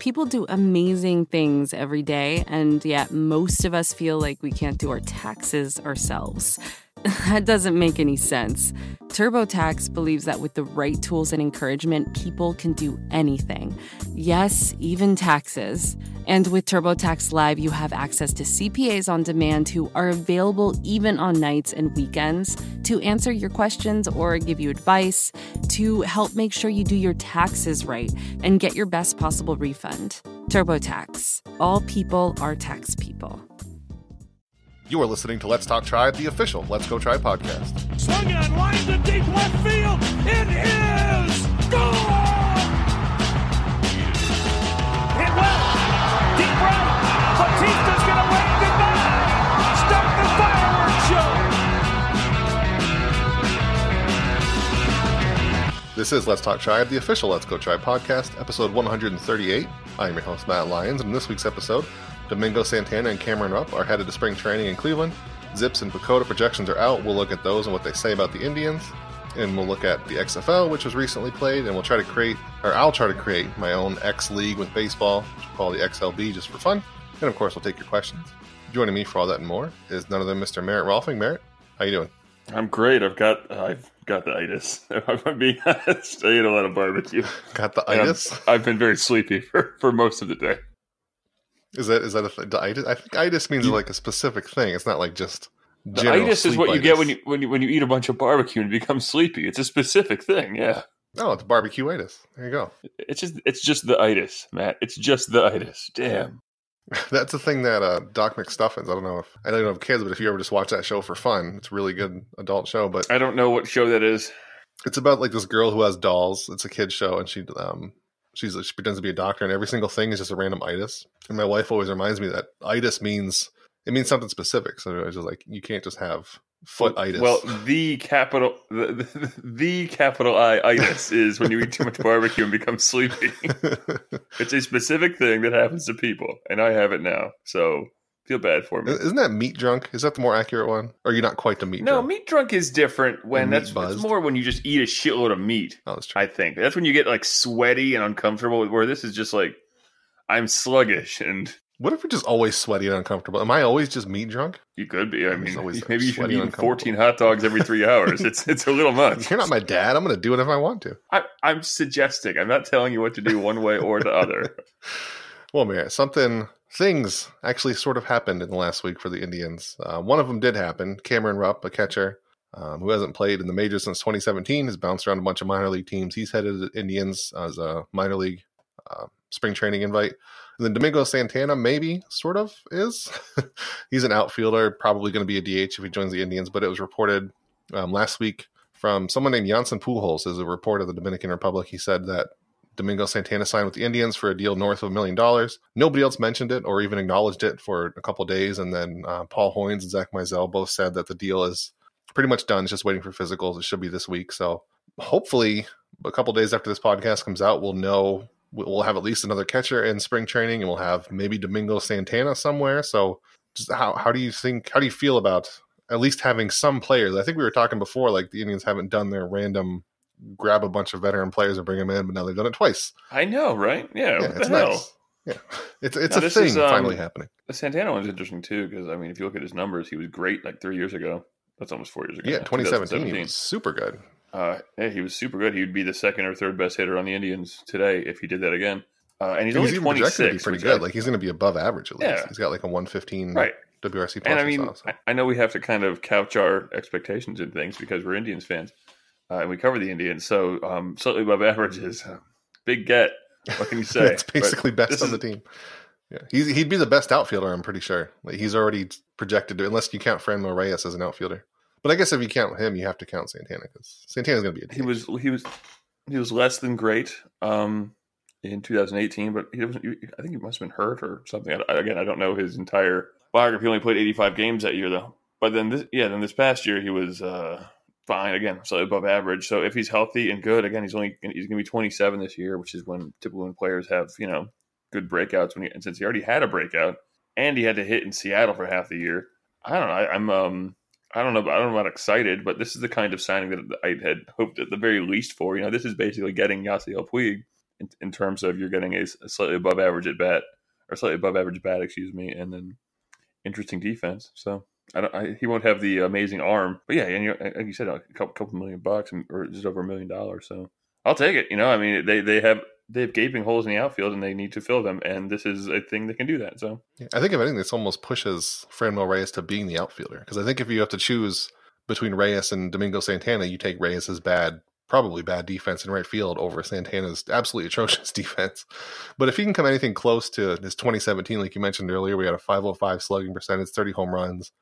People do amazing things every day, and yet most of us feel like we can't do our taxes ourselves. That doesn't make any sense. TurboTax believes that with the right tools and encouragement, people can do anything. Yes, even taxes. And with TurboTax Live, you have access to CPAs on demand who are available even on nights and weekends to answer your questions or give you advice, to help make sure you do your taxes right and get your best possible refund. TurboTax. All people are tax people. You are listening to Let's Talk Tribe, the official Let's Go Tribe podcast. Swung on, lines to deep left field. It is gone! Hit well. Deep right. Batista's going to wave goodbye. Start the fireworks show. This is Let's Talk Tribe, the official Let's Go Tribe podcast, episode 138. I am your host, Matt Lyons, and in this week's episode, Domingo Santana and Cameron Rupp are headed to spring training in Cleveland. Zips and Pacoda projections are out. We'll look at those and what they say about the Indians. And we'll look at the XFL, which was recently played, and I'll try to create my own X League with baseball, which we'll call the XLB just for fun. And of course, we'll take your questions. Joining me for all that and more is none other than Mr. Merritt Rolfing. Merritt, how you doing? I'm great. I've got the itis. If I'm being honest, I ate a lot of barbecue. Got the itis? I've been very sleepy for most of the day. Is that the itis? I think itis means like a specific thing. It's not like just general itis is what you sleep-itis. get when you eat a bunch of barbecue and become sleepy. It's a specific thing. Yeah. Oh, it's barbecue-itis. There you go. It's just the itis, Matt. It's just the itis. Damn. That's the thing that Doc McStuffins, I don't know if kids, but if you ever just watch that show for fun, it's a really good adult show. But I don't know what show that is. it's about like this girl who has dolls. It's a kid's show, and she pretends to be a doctor, and every single thing is just a random itis. And my wife always reminds me that itis means something specific. So it's just like, you can't just have foot itis. Well, the capital I itis is when you eat too much barbecue and become sleepy. It's a specific thing that happens to people, and I have it now. So feel bad for me. Isn't that meat drunk? Is that the more accurate one? Or are you not quite the meat drunk? No, meat drunk is different when it's more when you just eat a shitload of meat. Oh, that's true. I think that's when you get like sweaty and uncomfortable. Where this is just like, I'm sluggish, and What if you're just always sweaty and uncomfortable? Am I always just meat drunk? you could be. I mean, always maybe you should sweaty be and eating 14 hot dogs every 3 hours. It's a little much. You're not my dad. I'm going to do it if I want to. I'm suggesting. I'm not telling you what to do one way or the other. Well, Mayor, things actually sort of happened in the last week for the Indians. One of them did happen. Cameron Rupp, a catcher who hasn't played in the majors since 2017, has bounced around a bunch of minor league teams. He's headed to the Indians as a minor league spring training invite. And then Domingo Santana maybe sort of is. He's an outfielder, probably going to be a DH if he joins the Indians. But it was reported last week from someone named Jansen Pujols, is a report of the Dominican Republic. He said that Domingo Santana signed with the Indians for a deal north of $1 million. Nobody else mentioned it or even acknowledged it for a couple of days. And then Paul Hoynes and Zach Meisel both said that the deal is pretty much done. It's just waiting for physicals. It should be this week. So hopefully a couple of days after this podcast comes out, we'll have at least another catcher in spring training, and we'll have maybe Domingo Santana somewhere. So just how do you feel about at least having some players? I think we were talking before, like the Indians haven't done their random grab a bunch of veteran players and bring them in, but now they've done it twice. I know, right? Yeah, what it's the hell? nice. Yeah, it's a thing finally happening. The Santana one's interesting too, because I mean, if you look at his numbers, he was great like 3 years ago. That's almost 4 years ago. Yeah, now, 2017 he was super good. Yeah, he was super good. He would be the second or third best hitter on the Indians today if he did that again. And he's only even 26. projected to be pretty good. Like he's going to be above average at least. Yeah. He's got like a 115 right. WRC plus. And I mean, I know we have to kind of couch our expectations and things because we're Indians fans. And we cover the Indians, so slightly above average is big get. What can you say? It's basically best on the team. Yeah, he'd be the best outfielder. I'm pretty sure. Like he's already projected to, unless you count Franmil Reyes as an outfielder. But I guess if you count him, you have to count Santana because Santana's going to be a DH. He was less than great in 2018, but I think he must have been hurt or something. I don't know his entire biography. He only played 85 games that year though. But then this past year he was fine again, slightly above average. So if he's healthy and good, again, he's going to be 27 this year, which is typically when players have good breakouts. And since he already had a breakout and he had to hit in Seattle for half the year, I don't know. I don't know about excited, but this is the kind of signing that I had hoped at the very least for. This is basically getting Yasiel Puig in terms of you're getting a slightly above average at bat, or slightly above average bat, excuse me, and then interesting defense. So he won't have the amazing arm, but yeah, and like you said, a couple $1 million, or just over $1 million. So I'll take it. I mean, they have gaping holes in the outfield, and they need to fill them, and this is a thing that can do that. So yeah, I think if anything, this almost pushes Franmil Reyes to being the outfielder, because I think if you have to choose between Reyes and Domingo Santana, you take Reyes's probably bad defense in right field over Santana's absolutely atrocious defense. But if he can come anything close to his 2017, like you mentioned earlier, we had a 505 slugging percentage, 30 home runs,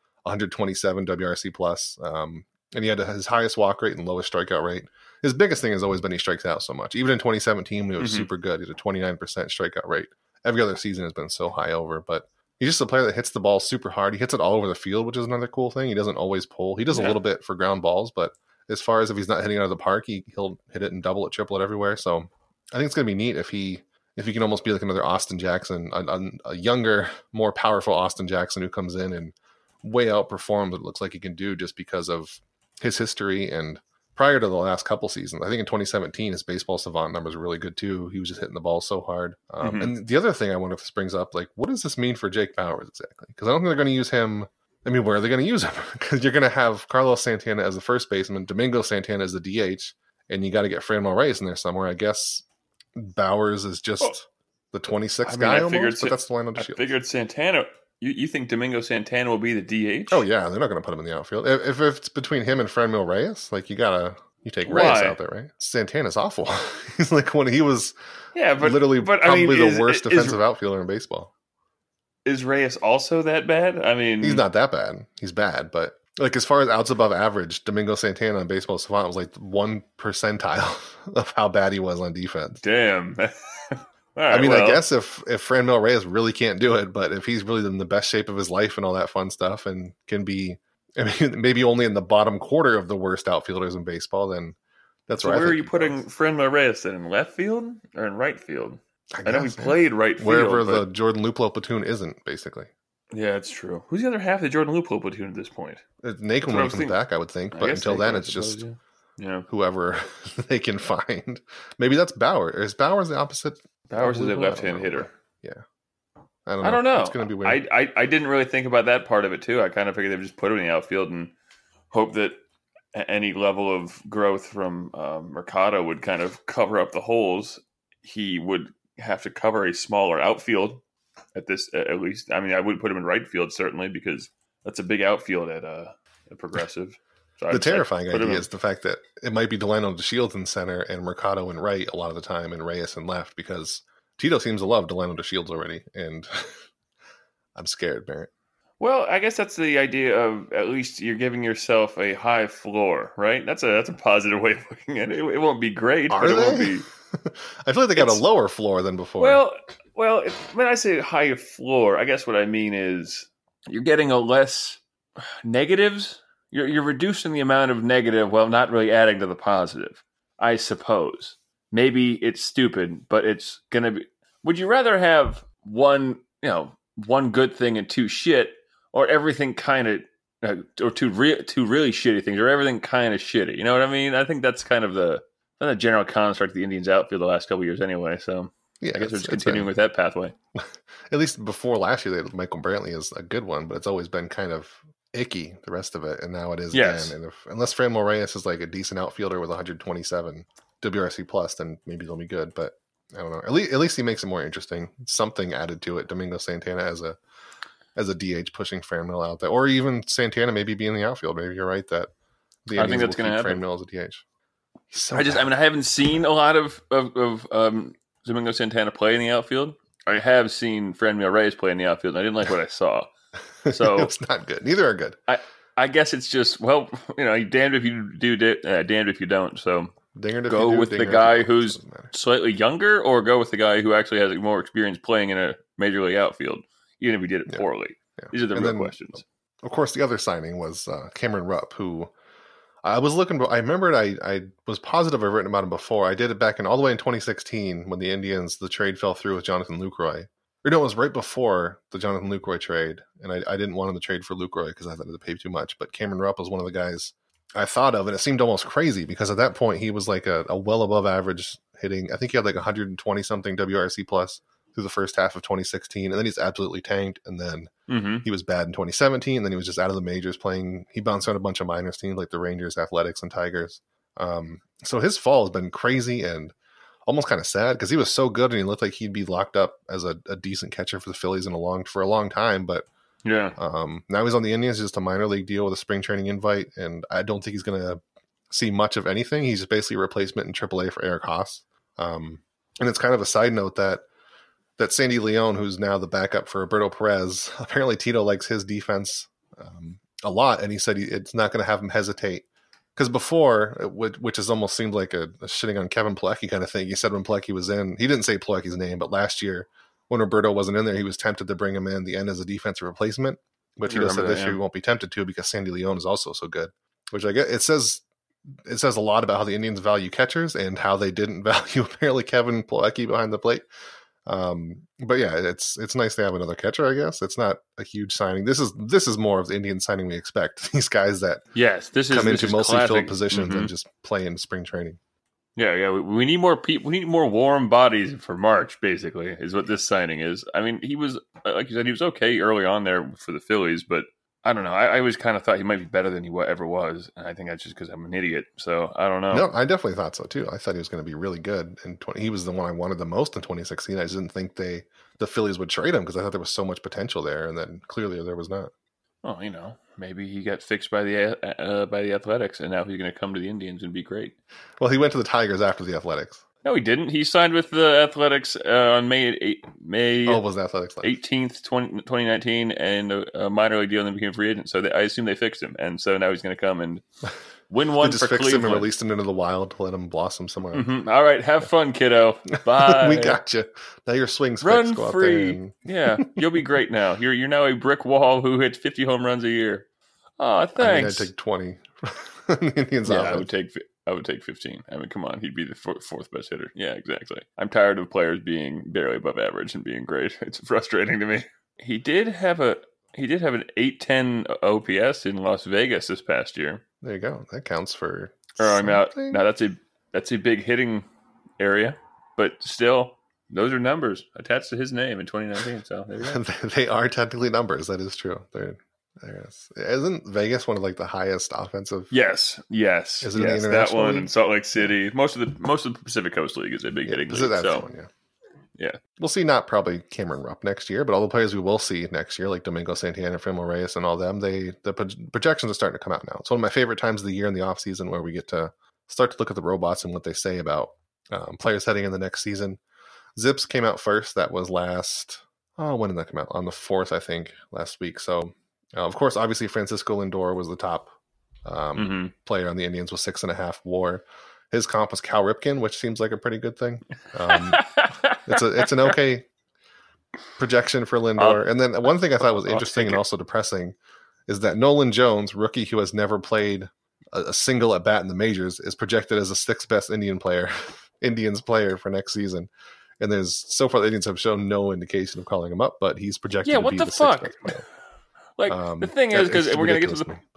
127 WRC plus, and he had his highest walk rate and lowest strikeout rate. His biggest thing has always been he strikes out so much. Even in 2017, when he was super good, he had a 29% strikeout rate. Every other season has been so high over, but he's just a player that hits the ball super hard. He hits it all over the field, which is another cool thing. He doesn't always pull. He does a little bit for ground balls, but as far as if he's not hitting out of the park, he'll hit it and double it, triple it everywhere. So I think it's going to be neat if he can almost be like another Austin Jackson, a younger, more powerful Austin Jackson who comes in and way outperforms what it looks like he can do just because of his history. And prior to the last couple seasons, I think in 2017, his baseball savant numbers were really good too. He was just hitting the ball so hard. And the other thing I wonder if this brings up, like, what does this mean for Jake Bauers exactly? Because I don't think they're going to use him. I mean, where are they going to use him? Because you're going to have Carlos Santana as the first baseman, Domingo Santana as the DH, and you got to get Franmil Reyes in there somewhere. I guess Bauers is just the 26th guy almost, but that's the line on the Shields. I figured Santana. You think Domingo Santana will be the DH? Oh yeah, they're not going to put him in the outfield. If it's between him and Franmil Reyes, like you take Reyes out there, right? Santana's awful. He's like he was literally probably the worst defensive outfielder in baseball. Is Reyes also that bad? I mean, he's not that bad. He's bad, but like as far as outs above average, Domingo Santana in Baseball Savant was like 1 percentile of how bad he was on defense. Damn. Right, I mean, I guess if Franmil Reyes really can't do it, but if he's really in the best shape of his life and all that fun stuff and can be, I mean, maybe only in the bottom quarter of the worst outfielders in baseball, then that's right. So where are you putting Franmil Reyes then? In left field or in right field? I know he played right field. Wherever the Jordan Luplow platoon isn't, basically. Yeah, it's true. Who's the other half of the Jordan Luplow platoon at this point? Naquin when he comes back, I would think. But until then, it's just whoever they can find. Maybe that's Bauer. Is Bauer the opposite? Bauer's is a left-hand hitter. Yeah. I don't know. It's going to be weird. I didn't really think about that part of it, too. I kind of figured they would just put him in the outfield and hope that any level of growth from Mercado would kind of cover up the holes. He would have to cover a smaller outfield at least. I mean, I would put him in right field, certainly, because that's a big outfield at Progressive. So the terrifying idea is the fact that it might be Delano DeShields in center and Mercado in right a lot of the time and Reyes in left, because Tito seems to love Delano DeShields already, and I'm scared, Barrett. Well, I guess that's the idea of at least you're giving yourself a high floor, right? That's a positive way of looking at it. It won't be great, but it won't be. I feel like they got a lower floor than before. Well, when I say high floor, I guess what I mean is you're getting a less negatives. You're reducing the amount of negative while not really adding to the positive, I suppose. Maybe it's stupid, but it's going to be... Would you rather have one good thing and two shit, or everything kind of... or two really shitty things, or everything kind of shitty? You know what I mean? I think that's kind of the general construct of the Indians outfield the last couple of years anyway, so yeah, I guess we're just continuing with that pathway. At least before last year, Michael Brantley is a good one, but it's always been kind of icky, the rest of it, and now it is again. And unless Franmil Reyes is like a decent outfielder with 127 WRC plus, then maybe they'll be good, but I don't know. At least he makes it more interesting. Something added to it. Domingo Santana as a DH pushing Franmil out there, or even Santana maybe being in the outfield. Maybe you're right that I think that's going to happen. Franmil as a DH. I haven't seen a lot of Domingo Santana play in the outfield. I have seen Franmil Reyes play in the outfield, and I didn't like what I saw. So it's not good. Neither are good. I guess it's just, damned if you do, damned if you don't. So go with the guy who's slightly younger, or go with the guy who actually has more experience playing in a major league outfield, even if he did it poorly. Yeah. These are the real questions. Of course, the other signing was Cameron Rupp, who I was looking. I remembered I was positive I've written about him before. I did it back all the way in 2016 when the Indians, the trade fell through with Jonathan Lucroy. Or no, it was right before the Jonathan Lucroy trade, and I didn't want him to trade for Lucroy because I thought it would pay too much. But Cameron Rupp was one of the guys I thought of, and it seemed almost crazy because at that point he was like a well above average hitting. I think he had like 120 something WRC plus through the first half of 2016, and then he's absolutely tanked. And then he was bad in 2017, and then he was just out of the majors playing. He bounced around a bunch of minors teams like the Rangers, Athletics, and Tigers. So his fall has been crazy and almost kind of sad because he was so good and he looked like he'd be locked up as a decent catcher for the Phillies for a long time. But yeah, now he's on the Indians, just a minor league deal with a spring training invite, and I don't think he's going to see much of anything. He's basically a replacement in AAA for Eric Haas. And it's kind of a side note that Sandy Leon, who's now the backup for Roberto Perez, apparently Tito likes his defense a lot, and he said it's not going to have him hesitate. Because before, which has almost seemed like a shitting on Kevin Plawecki kind of thing, he said when Plawecki was in, he didn't say Plawecki's name, but last year when Roberto wasn't in there, he was tempted to bring him in the end as a defensive replacement. But Tito said this year he won't be tempted to because Sandy Leon is also so good. Which I guess it says a lot about how the Indians value catchers and how they didn't value apparently Kevin Plawecki behind the plate. But yeah, it's nice to have another catcher, I guess. It's not a huge signing. This is more of the Indian signing we expect. These guys that come into mostly filled positions and just play in spring training. Yeah. We need more people. We need more warm bodies for March, basically, is what this signing is. I mean, he was, like you said, he was okay early on there for the Phillies, but I don't know. I always kind of thought he might be better than he ever was, and I think that's just because I'm an idiot. So I don't know. No, I definitely thought so too. I thought he was going to be really good. He was the one I wanted the most in 2016. I just didn't think the Phillies would trade him because I thought there was so much potential there, and then clearly there was not. Well, maybe he got fixed by the Athletics, and now he's going to come to the Indians and be great. Well, he went to the Tigers after the Athletics. No, he didn't. He signed with the Athletics on May was the Athletics 18th, 2019, and a minor league deal, and then became a free agent. So I assume they fixed him, and so now he's going to come and win one they for just fixed Cleveland. him and released him into the wild to let him blossom somewhere. All right, have fun, kiddo. Bye. We got you. Now your swing specs Run go free. out there. Yeah, you'll be great now. You're now a brick wall who hits 50 home runs a year. Oh, thanks. I'd take 20. The Indians offense. I would take 15. I mean, come on. He'd be the fourth best hitter. Yeah, exactly. I'm tired of players being barely above average and being great. It's frustrating to me. He did have an 810 OPS in Las Vegas this past year. There you go. That counts for now that's a big hitting area, but still, those are numbers attached to his name in 2019. So there you go. They are technically numbers. That is true. Isn't Vegas one of like the highest offensive? Yes. Is it the that one league? in Salt Lake City? Most of the Pacific Coast League is a big hitting league. That's one, yeah. We'll see. Not probably Cameron Rupp next year, but all the players we will see next year, like Domingo Santana, Franmil Reyes, and all them, the projections are starting to come out now. It's one of my favorite times of the year in the off season where we get to start to look at the robots and what they say about players heading in the next season. Zips came out first. That was when did that come out? On the 4th, I think, last week. So. Of course, obviously, Francisco Lindor was the top player on the Indians with 6.5 WAR. His comp was Cal Ripken, which seems like a pretty good thing. It's an okay projection for Lindor. And then one thing I thought was interesting and also depressing is that Nolan Jones, rookie who has never played a single at bat in the majors, is projected as the 6th best Indians player for next season. And so far the Indians have shown no indication of calling him up, but he's projected to be the 6th best player. Like the thing is, because we're gonna get to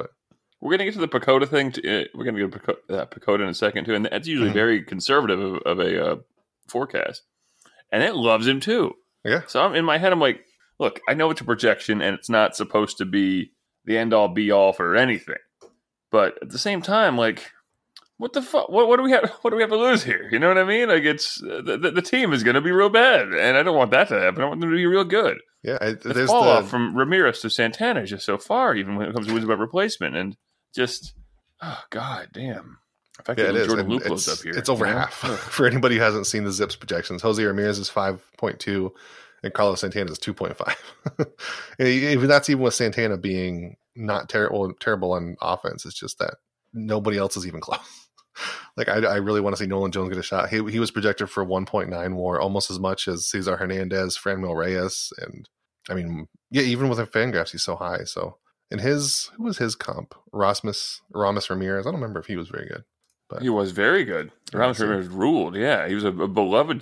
the Pacoda thing. We're gonna get to Pacoda in a second too, and that's usually very conservative of a forecast, and it loves him too. Yeah. So in my head, I'm like, look, I know it's a projection, and it's not supposed to be the end all be all for anything, but at the same time, like, what the fuck? What do we have? What do we have to lose here? You know what I mean? Like, it's the team is going to be real bad, and I don't want that to happen. I want them to be real good. Yeah, the fall off from Ramirez to Santana is just so far, even when it comes to wins about replacement, and just god damn. If I could Jordan Luplo's up here, it's over half for anybody who hasn't seen the Zips projections. Jose Ramirez is 5.2, and Carlos Santana is 2.5. Even that's even with Santana being not terrible on offense. It's just that nobody else is even close. Like I really want to see Nolan Jones get a shot. He was projected for 1.9 WAR, almost as much as Cesar Hernandez, Franmil Reyes, and I mean, yeah, even with Fangraphs, he's so high. So, and who was his comp? Ramos Ramirez. I don't remember if he was very good, but he was very good. Ramos Ramirez ruled. Yeah, he was a beloved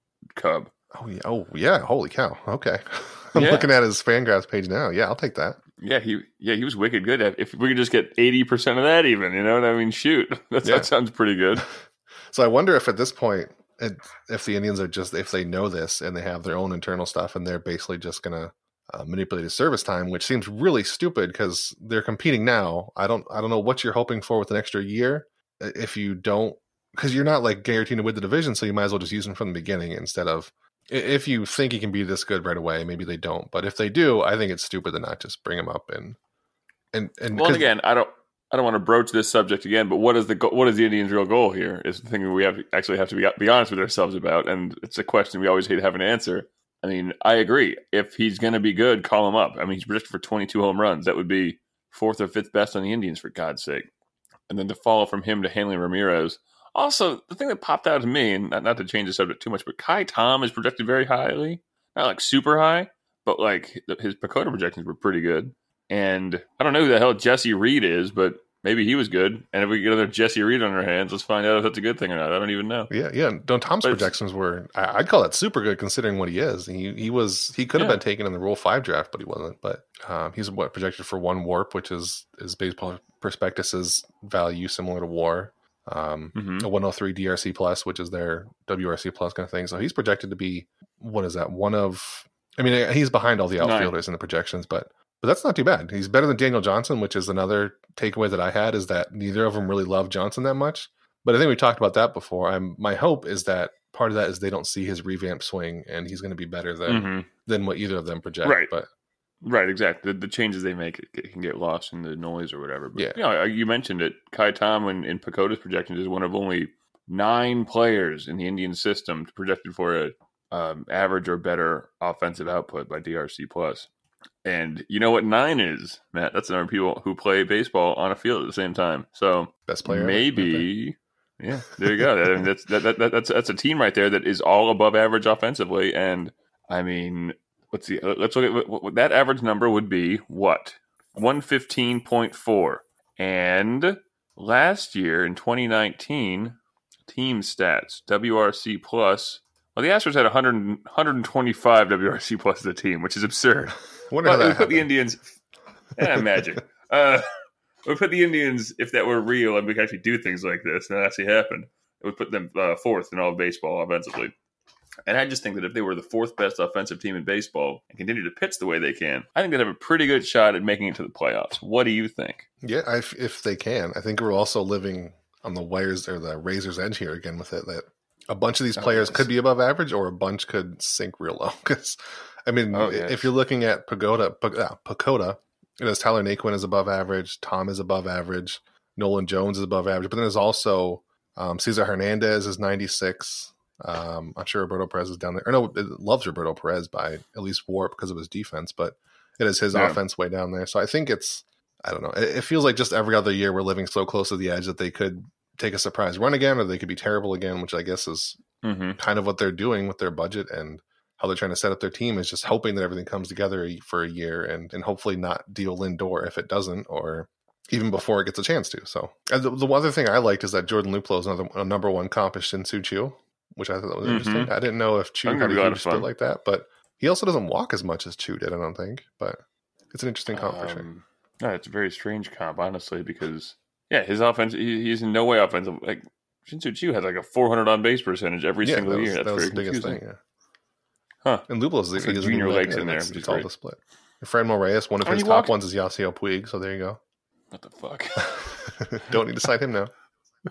Cub. Oh yeah. Holy cow. Okay, I'm looking at his Fangraphs page now. Yeah, I'll take that. Yeah, he was wicked good. If we could just get 80% of that, even, you know what I mean? Shoot, that sounds pretty good. So I wonder if at this point, if the Indians are if they know this and they have their own internal stuff and they're basically just gonna manipulate his service time, which seems really stupid because they're competing now. I don't know what you're hoping for with an extra year if you don't, because you're not like guaranteed to win the division, so you might as well just use him from the beginning instead of. If you think he can be this good right away, maybe they don't. But if they do, I think it's stupid to not just bring him up and. Well, again, I don't want to broach this subject again. But what is the Indians' real goal here? Is the thing we have to be honest with ourselves about, and it's a question we always hate having to answer. I mean, I agree. If he's going to be good, call him up. I mean, he's projected for 22 home runs. That would be 4th or 5th best on the Indians, for God's sake. And then to follow from him to Hanley Ramirez. Also, the thing that popped out to me, and not to change the subject too much, but Kai Tom is projected very highly. Not like super high, but like his PECOTA projections were pretty good. And I don't know who the hell Jesse Reed is, but maybe he was good. And if we get another Jesse Reed on our hands, let's find out if that's a good thing or not. I don't even know. Yeah. Tom's projections were, I'd call that super good considering what he is. He could have been taken in the Rule 5 draft, but he wasn't. But he's projected for 1 WARP, which is Baseball Prospectus's value similar to WAR. A 103 DRC plus, which is their WRC plus kind of thing. So he's projected to be, what is that? He's behind all the outfielders in the projections, but that's not too bad. He's better than Daniel Johnson, which is another takeaway that I had, is that neither of them really love Johnson that much. But I think we talked about that before. My hope is that part of that is they don't see his revamped swing and he's going to be better than what either of them project. Right. But right, exactly. The changes they make it can get lost in the noise or whatever. But, you mentioned it. Kai Tom in PECOTA's projections is one of only 9 players in the Indian system projected for a average or better offensive output by DRC plus. And you know what 9 is, Matt? That's the number of people who play baseball on a field at the same time. So best player, maybe. Yeah, there you go. That's a team right there that is all above average offensively. And I mean, let's see. Let's look at what that average number would be. What? 115.4. And last year in 2019, team stats, WRC plus. Well, the Astros had 125 WRC plus as a team, which is absurd. But we put the Indians. Magic. We put the Indians, if that were real and we could actually do things like this, and that actually happened, it would put them 4th in all of baseball offensively. And I just think that if they were the 4th best offensive team in baseball and continue to pitch the way they can, I think they'd have a pretty good shot at making it to the playoffs. What do you think? Yeah, if they can. I think we're also living on the wires or the razor's edge here again with it, that a bunch of these players could be above average or a bunch could sink real low. Because, if you're looking at PECOTA, it has Tyler Naquin is above average, Tom is above average, Nolan Jones is above average, but then there's also Cesar Hernandez is 96. I'm sure Roberto Perez is down there. It loves Roberto Perez by at least WARP because of his defense, but it is his offense way down there. So I think I don't know. It feels like just every other year we're living so close to the edge that they could take a surprise run again, or they could be terrible again, which I guess is kind of what they're doing with their budget and how they're trying to set up their team, is just hoping that everything comes together for a year and hopefully not deal Lindor if it doesn't, or even before it gets a chance to. So the other thing I liked is that Jordan Luplow is a number 1 comp is Shin-Soo Choo, which I thought was interesting. I didn't know if Choo had a huge split like that, but he also doesn't walk as much as Choo did, I don't think. But it's an interesting comp for sure. No, it's a very strange comp, honestly, because his offense, he's in no way offensive. Like Shin-Soo Choo has like a 400 on base percentage every single year. That's very confusing. Thing, Huh. And Lublow's like Junior Lakes in there, which is all the split. Fred Moraes, one of his top ones is Yasiel Puig, so there you go. What the fuck? Don't need to cite him now.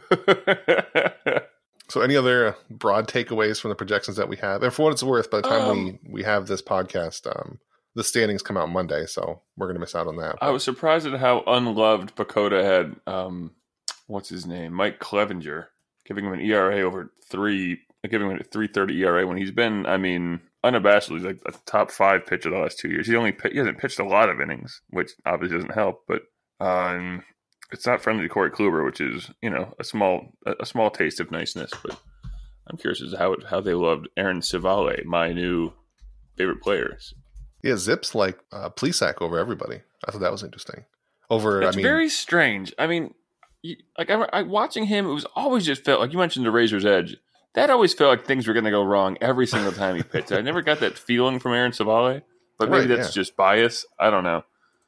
So any other broad takeaways from the projections that we have? And for what it's worth, by the time we have this podcast, the standings come out Monday, so we're going to miss out on that. But I was surprised at how unloved PECOTA had, what's his name? Mike Clevenger, giving him an ERA over 3, giving him a 3.30 ERA when he's been, unabashedly like a top 5 pitcher the last 2 years. He hasn't pitched a lot of innings, which obviously doesn't help, but it's not friendly to Corey Kluber, which is, a small taste of niceness. But I'm curious as to how they loved Aaron Civale, my new favorite players. Yeah, Zips like Plesac over everybody. I thought that was interesting. It's very strange. Watching him, it was always just felt like you mentioned the razor's edge. That always felt like things were going to go wrong every single time he pitched. I never got that feeling from Aaron Civale, but maybe that's just bias. I don't know.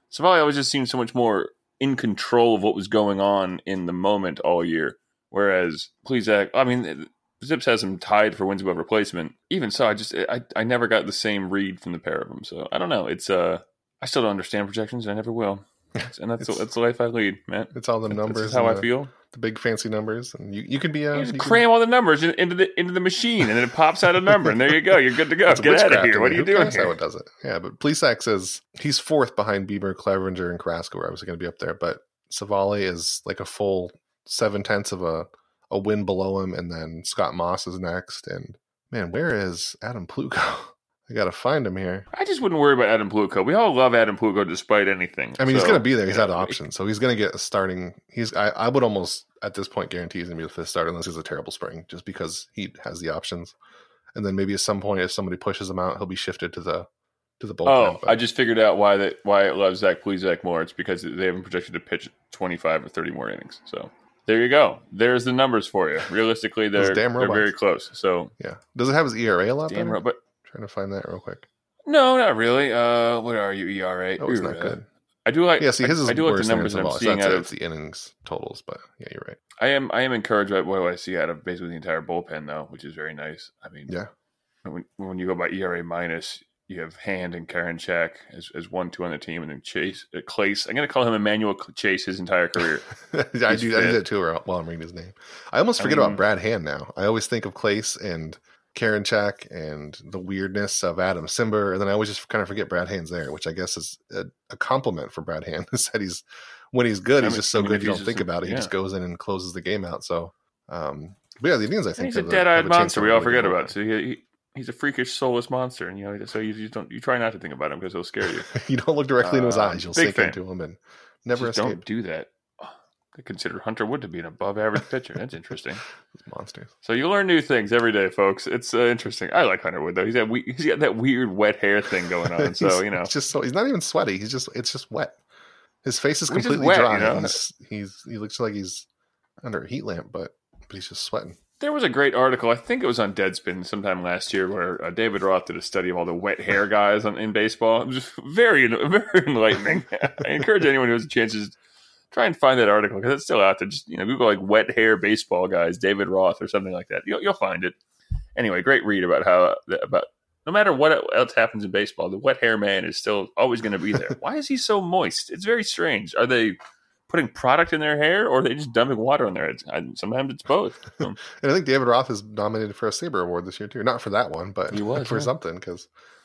Savali always just seemed so much more in control of what was going on in the moment all year. Whereas Plesac, I mean, Zips has him tied for wins above replacement. Even so, I never got the same read from the pair of them. So I don't know. It's I still don't understand projections. I never will. And that's the life I lead, man. It's all the numbers. That's how I feel. The big fancy numbers, and you could be you just cram all the numbers into the machine, and then it pops out a number, and there you go. You're good to go. Get out of here. What are you doing here? How it does it? Yeah, but Plesac says he's fourth behind Bieber, Clevenger, and Carrasco, where I was going to be up there. But Savali is like a full 7/10 of a win below him, and then Scott Moss is next. And man, where is Adam Pluko? I got to find him here. I just wouldn't worry about Adam Pluko. We all love Adam Pluko despite anything. I mean, he's going to be there. He's had options, so he's going to get a starting. I would almost at this point guarantee he's going to be the fifth starter unless he's a terrible spring, just because he has the options. And then maybe at some point, if somebody pushes him out, he'll be shifted to the bullpen. I just figured out why it loves Zach Plesac more. It's because they have him projected to pitch 25 or 30 more innings. So there you go. There's the numbers for you. Realistically, they're very close. So yeah, does it have his ERA a lot? Damn robot. Trying to find that real quick. No, not really. What are you, ERA? Oh, it's not good. I do like. Yeah, see, his is I do like worse the numbers than that I'm seeing out of the innings totals, but yeah, you're right. I am encouraged by what I see out of basically the entire bullpen, though, which is very nice. I mean, yeah, when you go by ERA minus, you have Hand and Karinchak as 1-2 on the team, and then Chase Clace. I'm going to call him Emmanuel Chase his entire career. I do that too while I'm reading his name. I almost forget about Brad Hand now. I always think of Clace and Karinchak and the weirdness of Adam Simber, and then I always just kind of forget Brad Hand's there, which I guess is a compliment for Brad Hand. Is that when he's good, he's just so good you don't think about it. He just goes in and closes the game out. So, but yeah, the Indians, I think, he's a dead-eyed monster. We all forget about. So he's a freakish, soulless monster, and so you try not to think about him because he'll scare you. You don't look directly into his eyes; you'll sink into him and never escape. Don't do that. I consider Hunter Wood to be an above-average pitcher. That's interesting. Monsters. So you learn new things every day, folks. It's interesting. I like Hunter Wood though. He's got that weird wet hair thing going on. So it's just he's not even sweaty. It's just wet. His face is completely dry. You know? He looks like he's under a heat lamp, but he's just sweating. There was a great article, I think it was on Deadspin sometime last year, where David Roth did a study of all the wet hair guys in baseball. It was just very, very enlightening. I encourage anyone who has a chance to try and find that article because it's still out there. Just Google like wet hair baseball guys, David Roth or something like that. You'll find it. Anyway, great read about how no matter what else happens in baseball, the wet hair man is still always going to be there. Why is he so moist? It's very strange. Are they putting product in their hair, or are they just dumping water on their heads? Sometimes it's both. And I think David Roth is nominated for a Saber Award this year too. Not for that one, but for something because.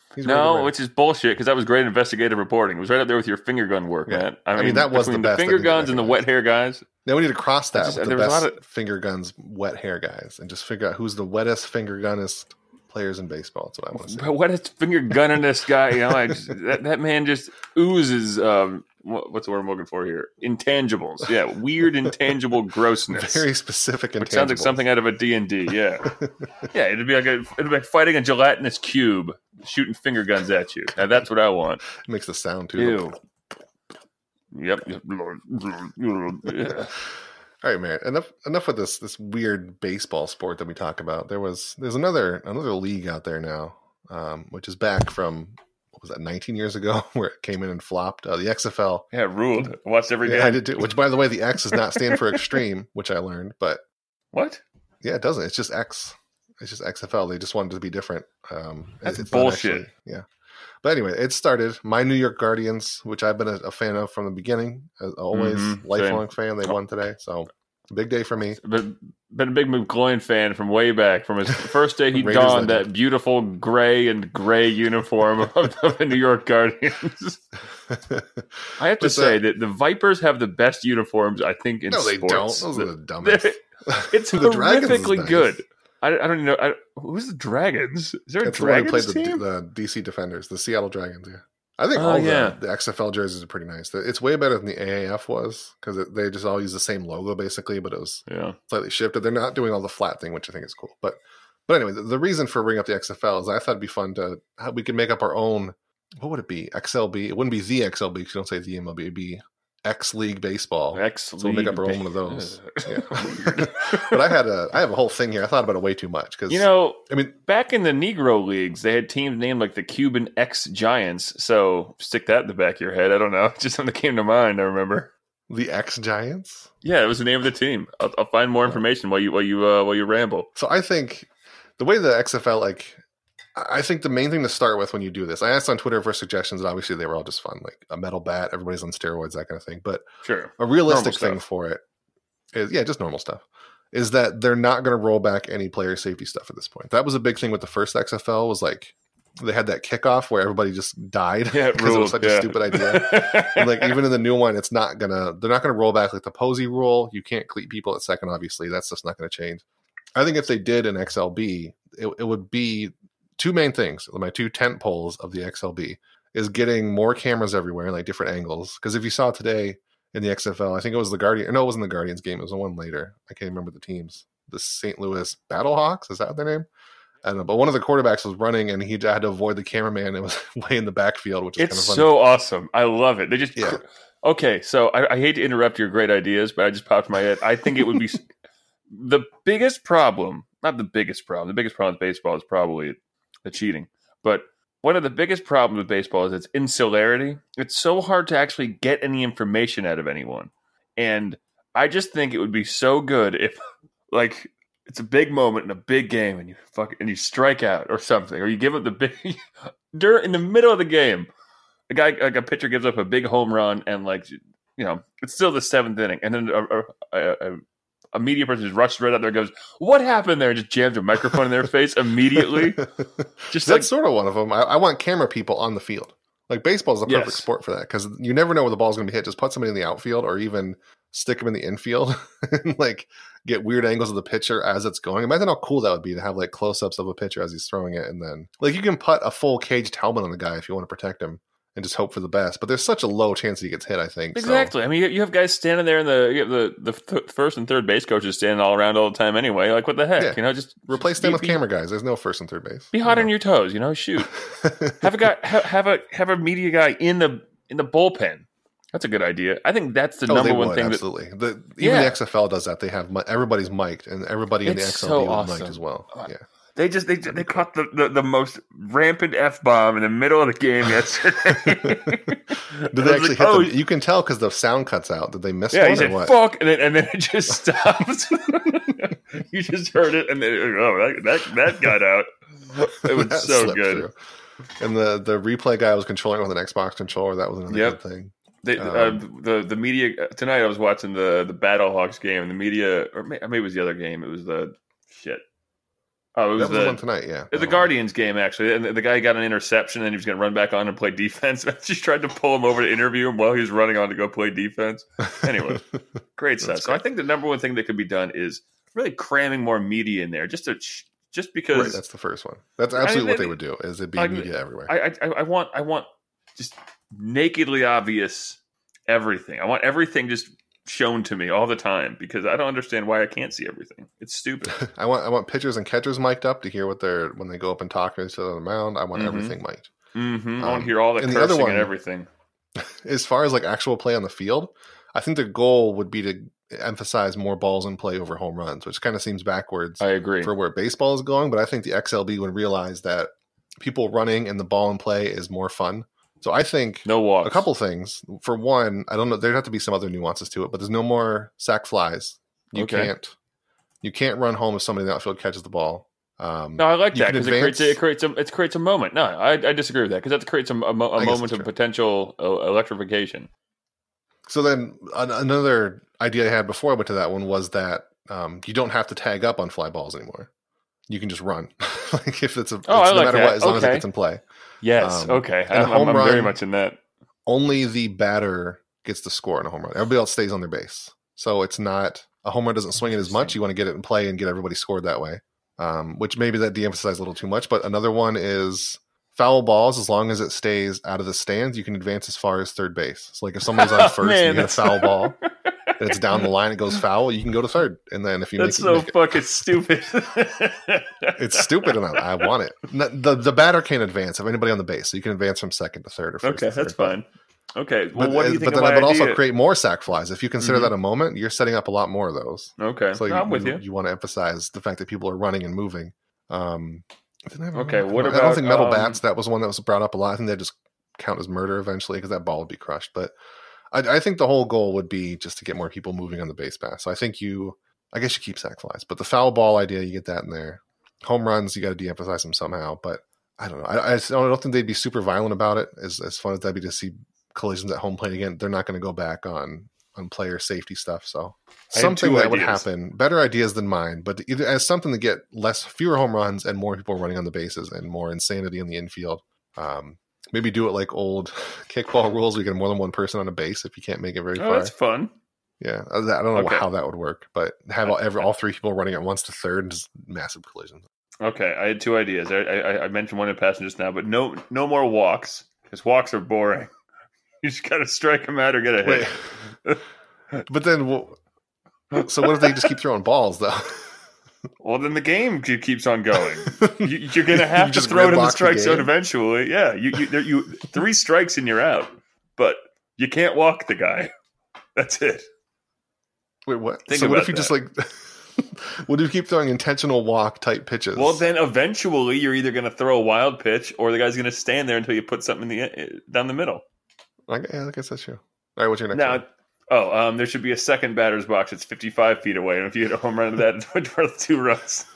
Which is bullshit because that was great investigative reporting. It was right up there with your finger gun work, man. I mean that was the best. Finger guns and the wet hair guys. Now we need to cross that with the best finger guns, wet hair guys, and just figure out who's the wettest finger gunnist players in baseball. That's what I want to say. Wettest finger gunningest guy. That man just oozes. What's the word I'm looking for here? Intangibles. Yeah, weird intangible grossness. Very specific intangibles. Which sounds like something out of a D&D. Yeah, yeah. It'd be like fighting a gelatinous cube, shooting finger guns at you. Now that's what I want. It makes the sound too. Ew. Yep. Yeah. All right, man. Enough with this weird baseball sport that we talk about. There's another league out there now, which is back from. Was that 19 years ago where it came in and flopped? The XFL. Yeah, ruled. I watched every game. I did too, which, by the way, the X does not stand for extreme, which I learned. But what? Yeah, it doesn't. It's just X. It's just XFL. They just wanted to be different. That's bullshit. Actually, yeah. But anyway, it started. My New York Guardians, which I've been a fan of from the beginning, as always, lifelong fan. They won today, so big day for me. Been a big McGloin fan from way back. From his first day, he donned that beautiful gray uniform of the New York Guardians. I have to say that the Vipers have the best uniforms, I think, in sports. No, they don't. Those are the dumbest. It's horrifically good. I don't even know. Who's the Dragons? Is there a Dragons team? The DC Defenders, the Seattle Dragons, yeah. I think all the XFL jerseys are pretty nice. It's way better than the AAF was because they just all use the same logo basically, but it was slightly shifted. They're not doing all the flat thing, which I think is cool. But anyway, the reason for bringing up the XFL is I thought it'd be fun we could make up our own. What would it be? XLB. It wouldn't be the XLB because you don't say the MLB. It'd be X League baseball. X-League. So we'll make up our own one of those. Yeah. But I have a whole thing here. I thought about it way too much because I mean, back in the Negro leagues, they had teams named like the Cuban X Giants. So stick that in the back of your head. I don't know, just something that came to mind. I remember the X Giants. Yeah, it was the name of the team. I'll find more information while you ramble. So I think the way the XFL I think the main thing to start with when you do this, I asked on Twitter for suggestions, and obviously they were all just fun, like a metal bat, everybody's on steroids, that kind of thing. But sure, a realistic thing for it is, just normal stuff, is that they're not going to roll back any player safety stuff at this point. That was a big thing with the first XFL, was like they had that kickoff where everybody just died because it was such a stupid idea. And like even in the new one, they're not gonna roll back like the Posey rule. You can't cleat people at second, obviously. That's just not going to change. I think if they did an XLB, it would be two main things. My two tent poles of the XLB is getting more cameras everywhere, like different angles. Because if you saw today in the XFL, I think it was the Guardian. No, it wasn't the Guardians game. It was the one later. I can't remember the teams. The St. Louis Battlehawks, is that their name? I don't know. But one of the quarterbacks was running, and he had to avoid the cameraman. It was way in the backfield, which is kind of funny. It's so awesome. I love it. They just okay. So I hate to interrupt your great ideas, but I just popped in my head. I think it would be the biggest problem. Not the biggest problem. The biggest problem with baseball is probably the cheating. But one of the biggest problems with baseball is its insularity. It's so hard to actually get any information out of anyone. And I just think it would be so good if, like, it's a big moment in a big game and you strike out or something, or you give up the big in the middle of the game. A guy, like a pitcher, gives up a big home run, and it's still the seventh inning, and then a media person just rushes right out there and goes, "What happened there?" and just jams a microphone in their face immediately. Just that's sort of one of them. I want camera people on the field. Like baseball is the perfect sport for that, because you never know where the ball's going to be hit. Just put somebody in the outfield, or even stick them in the infield, and like get weird angles of the pitcher as it's going. Imagine how cool that would be to have like close-ups of a pitcher as he's throwing it, and then like you can put a full caged helmet on the guy if you want to protect him and just hope for the best. But there's such a low chance that he gets hit, I think. Exactly. So. I mean, you have guys standing there, and you have the first and third base coaches standing all around all the time anyway. Like, what the heck? Yeah. Just replace them with camera guys. There's no first and third base. Be hot on your toes. Shoot. Have a guy have a media guy in the bullpen. That's a good idea. I think that's the number one thing. Absolutely. Even the XFL does that. They have everybody's mic'd, and everybody in the XLB is mic'd as well. Yeah. They caught the most rampant F-bomb in the middle of the game yesterday. Did they actually hit them? You can tell because the sound cuts out. Did they miss one? He said, or what? Fuck, and then it just stopped. You just heard it, and then that got out. It was so good. Through. And the replay guy was controlling it with an Xbox controller. That was another good thing. The media tonight, I was watching the Battlehawks game, and the media, or maybe it was the other game. It was the shit. Oh, it was the one tonight. Yeah, it was the Guardians game actually, and the guy got an interception, and he was going to run back on and play defense. I just tried to pull him over to interview him while he was running on to go play defense. Anyway, great stuff. So I think the number one thing that could be done is really cramming more media in there, just because. Right, that's the first one. That's absolutely what they would do. Is it be media everywhere? I want just nakedly obvious everything. I want everything just shown to me all the time, because I don't understand why I can't see everything. It's stupid. I want pitchers and catchers mic'd up to hear what when they go up and talk to each other on the mound. I want everything mic'd. Mm-hmm. I want to hear all the cursing and everything. As far as like actual play on the field, I think the goal would be to emphasize more balls in play over home runs, which kind of seems backwards. I agree for where baseball is going, but I think the XLB would realize that people running and the ball in play is more fun. So I think a couple things. For one, I don't know, there'd have to be some other nuances to it, but there's no more sack flies. You can't run home if somebody in the outfield catches the ball. No, I like that because it creates a moment. No, I disagree with that, because that creates a moment of potential electrification. So then another idea I had before I went to that one was that you don't have to tag up on fly balls anymore. You can just run. Like if no matter what, as long as it gets in play. Yes. Okay. I'm very much in that. Only the batter gets to score in a home run. Everybody else stays on their base. So it's not a home run doesn't swing it as much. You want to get it in play and get everybody scored that way. Which maybe that de-emphasized a little too much. But another one is foul balls. As long as it stays out of the stands, you can advance as far as third base. So like if somebody's on first and you hit a foul ball, and it's down the line, it goes foul, you can go to third. And then if you That's so fucking stupid. It's stupid, and I want it. The batter can't advance if anybody on the base, so you can advance from second to third or first. Okay, that's fine. Okay. Well, what do you think but of then my it would idea? also create more sack flies. If you consider Mhm. that a moment, you're setting up a lot more of those. Okay. So No, I'm with you. You want to emphasize the fact that people are running and moving. Okay, what I don't about, think metal bats, that was one that was brought up a lot. I think they just count as murder eventually because that ball would be crushed. But I think the whole goal would be just to get more people moving on the base pass. So I guess you keep sack flies. But the foul ball idea, you get that in there. Home runs, you got to de-emphasize them somehow. But I don't know. I don't think they'd be super violent about it. As fun as that'd be to see collisions at home plate again, they're not going to go back on player safety stuff. So something that would happen, better ideas than mine, but either as something to get fewer home runs and more people running on the bases and more insanity in the infield. Maybe do it like old kickball rules. We get more than one person on a base if you can't make it very far. That's fun. Yeah, I don't know how that would work, but have all three people running at once to third, just massive collisions. Okay, I had two ideas. I mentioned one in passing just now, but no more walks because walks are boring. You just got to strike them out or get a hit. But then, so what if they just keep throwing balls though? Well, then the game keeps on going. You're going to have to throw it in the strike zone eventually. Yeah, you 3 strikes and you're out, but you can't walk the guy. That's it. Wait, what? So what if you just what if you keep throwing intentional walk type pitches? Well, then eventually you're either going to throw a wild pitch or the guy's going to stand there until you put something down the middle. I guess that's true. All right, what's your next one? There should be a second batter's box that's 55 feet away, and if you hit a home run to that, it's worth 2 runs.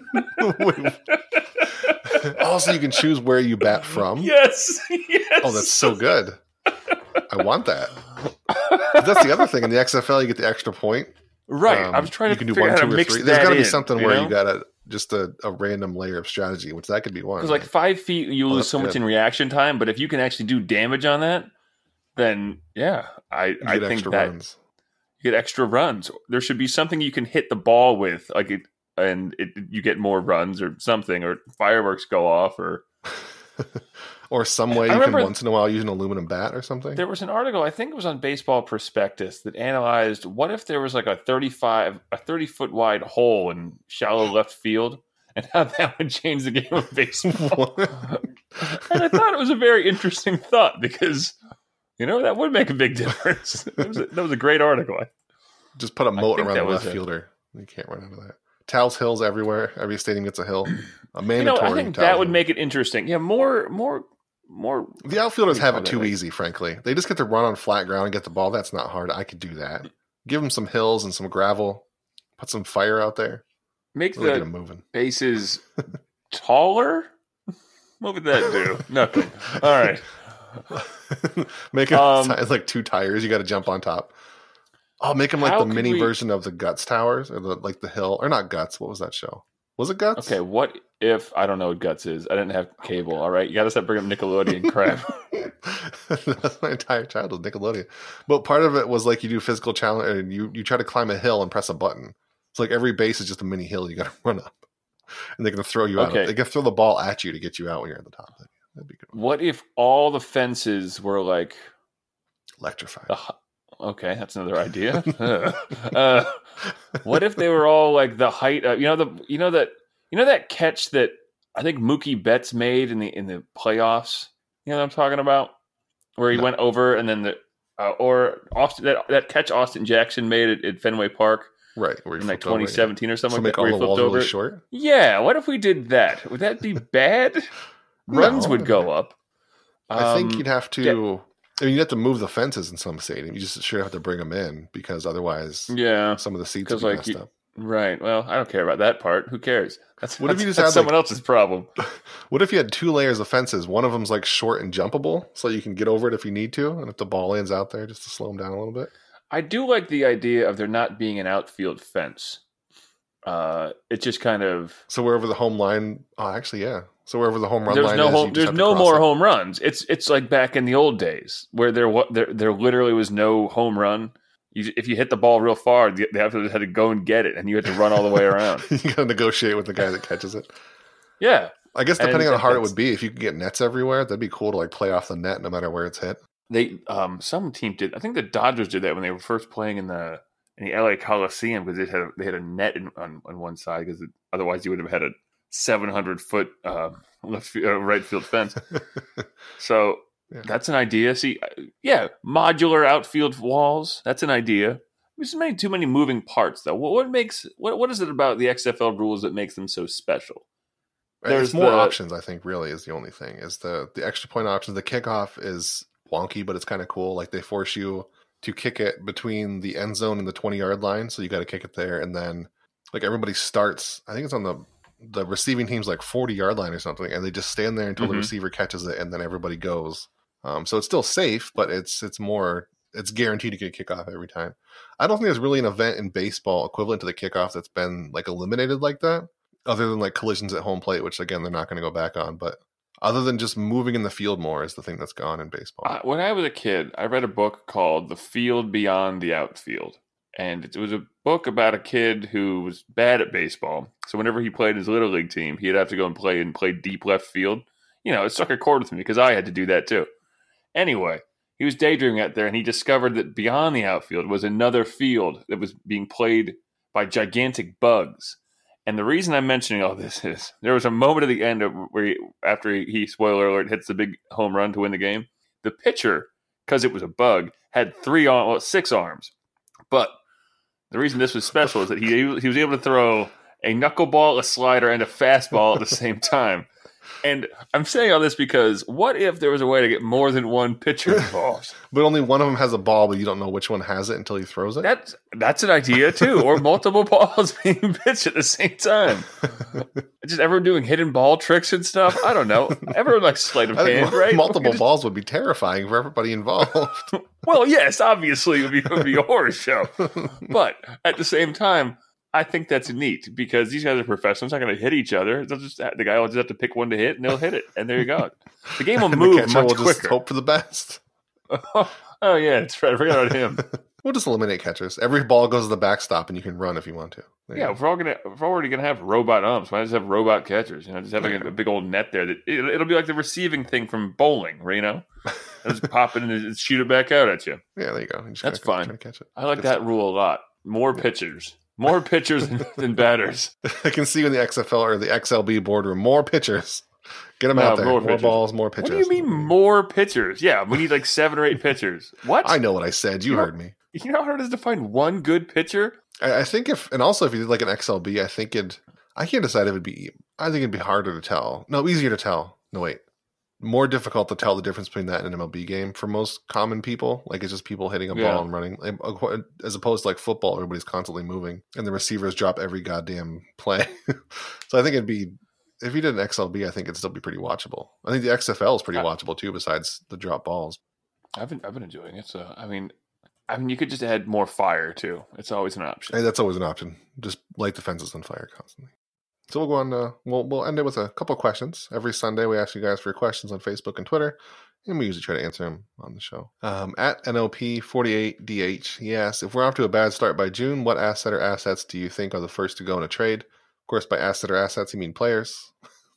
Also, you can choose where you bat from. Yes. Oh, that's so good. I want that. But that's the other thing. In the XFL, you get the extra point. Right. I was trying to figure out how to mix that in. There's got to be something where you got just a random layer of strategy, which that could be one. Because 5 feet, you lose so much in reaction time, but if you can actually do damage on that, then I think that runs. You get extra runs. There should be something you can hit the ball with, you get more runs or something, or fireworks go off, or or some way you can once in a while use an aluminum bat or something. There was an article, I think it was on Baseball Prospectus, that analyzed what if there was a 30-foot wide hole in shallow left field, and how that would change the game of baseball. And I thought it was a very interesting thought because. That would make a big difference. That was a great article. Just put a moat around the left fielder. You can't run into that. Towels, hills everywhere. Every stadium gets a hill. A mandatory. I think that would make it interesting. Yeah, more. The outfielders have it too easy, frankly. They just get to run on flat ground and get the ball. That's not hard. I could do that. Give them some hills and some gravel. Put some fire out there. Make the bases taller? What would that do? Nothing. All right. Make it like 2 tires. You got to jump on top. Oh, make them like the mini version of the Guts towers, or the hill, or not Guts. What was that show? Was it Guts? Okay, what if I don't know what Guts is? I didn't have cable. All right, you got to start bringing up Nickelodeon crap. That's my entire childhood, Nickelodeon. But part of it was like you do physical challenge, and you try to climb a hill and press a button. It's like every base is just a mini hill you got to run up, and they're going to throw you out. They can throw the ball at you to get you out when you're at the top. That'd be good. What if all the fences were electrified? Okay, that's another idea. What if they were all the height? That catch that I think Mookie Betts made in the playoffs. You know what I'm talking about? Where he went over and then or Austin that catch Austin Jackson made at Fenway Park. Right, in 2017 or something. Make all the walls really short. Yeah, what if we did that? Would that be bad? Runs would go up. I think you'd have to. You'd have to move the fences in some stadium. You just sure have to bring them in because otherwise, some of the seats would be messed up. Right. Well, I don't care about that part. Who cares? That's had someone else's problem. What if you had 2 layers of fences? One of them's short and jumpable, so you can get over it if you need to, and if the ball lands out there, just to slow them down a little bit. I do like the idea of there not being an outfield fence. It's just kind of so wherever the home line. Oh, actually, yeah. So wherever the home run there's line no is, there's no more home runs. It's like back in the old days where there literally was no home run. If you hit the ball real far, the outfielder had to go and get it, and you had to run all the way around. You got to negotiate with the guy that catches it. Yeah, I guess depending on how hard it would be, if you could get nets everywhere, that'd be cool to play off the net no matter where it's hit. They some team did. I think the Dodgers did that when they were first playing in the LA Coliseum because they had a net on one side because otherwise you would have had a 700-foot right field fence. So That's an idea. See, modular outfield walls. That's an idea. There's too many moving parts, though. What is it about the XFL rules that makes them so special? There's more options, I think, really is the only thing. Is the extra point options. The kickoff is wonky, but it's kind of cool. Like they force you to kick it between the end zone and the 20-yard line. So you got to kick it there. And then like everybody starts, I think it's on the receiving team's like 40-yard line or something. And they just stand there until the receiver catches it. And then everybody goes. So it's still safe, but it's guaranteed to get a kickoff every time. I don't think there's really an event in baseball equivalent to the kickoff that's been like eliminated like that, other than like collisions at home plate, which again, they're not going to go back on. But other than just moving in the field more is the thing that's gone in baseball. When I was a kid, I read a book called The Field Beyond the Outfield. And it was a book about a kid who was bad at baseball. So whenever he played his Little League team, he'd have to go and play deep left field. You know, it struck a chord with me because I had to do that too. Anyway, he was daydreaming out there and he discovered that beyond the outfield was another field that was being played by gigantic bugs. And the reason I'm mentioning all this is there was a moment at the end where after he, spoiler alert, hits the big home run to win the game. The pitcher, because it was a bug, had 6 arms. But the reason this was special is that he was able to throw a knuckleball, a slider, and a fastball at the same time. And I'm saying all this because what if there was a way to get more than one pitcher involved? But only one of them has a ball, but you don't know which one has it until he throws it? That's an idea, too. Or multiple balls being pitched at the same time. Just everyone doing hidden ball tricks and stuff. I don't know. Everyone likes sleight of hand, right? Multiple balls would be terrifying for everybody involved. Well, yes, obviously it would be a horror show. But at the same time, I think that's neat because these guys are professionals. They're not going to hit each other. The guy will just have to pick one to hit, and they'll hit it. And there you go. The game will move much quicker. Just hope for the best. Oh, yeah, that's right. I forgot about him. We'll just eliminate catchers. Every ball goes to the backstop, and you can run if you want to. If we're already going to have robot umps, why not just have robot catchers? You know, just having a big old net there. It'll be like the receiving thing from bowling, you know? Just pop it and shoot it back out at you. Yeah, there you go. That's fine. Catch it. I like that rule a lot. More pitchers. More pitchers than batters. I can see you in the XFL or the XLB boardroom. More pitchers. Get them out there. More balls, more pitchers. What do you mean more pitchers? Yeah, we need like 7 or 8 pitchers. What? I know what I said. You heard me. You know how hard it is to find one good pitcher? I think if you did like an XLB, I can't decide if I think it'd be harder to tell. No, easier to tell. No, wait. More difficult to tell the difference between that and an MLB game for most common people. Like it's just people hitting a ball and running, as opposed to like football. Everybody's constantly moving, and the receivers drop every goddamn play. So I think it'd be if you did an XLB, I think it'd still be pretty watchable. I think the XFL is pretty watchable too, besides the drop balls. I've been enjoying it. So I mean, you could just add more fire too. It's always an option. Hey, that's always an option. Just light the fences on fire constantly. So we'll go on. We'll end it with a couple questions. Every Sunday, we ask you guys for your questions on Facebook and Twitter, and we usually try to answer them on the show. At NOP48DH, he asks, if we're off to a bad start by June, what asset or assets do you think are the first to go in a trade? Of course, by asset or assets, you mean players.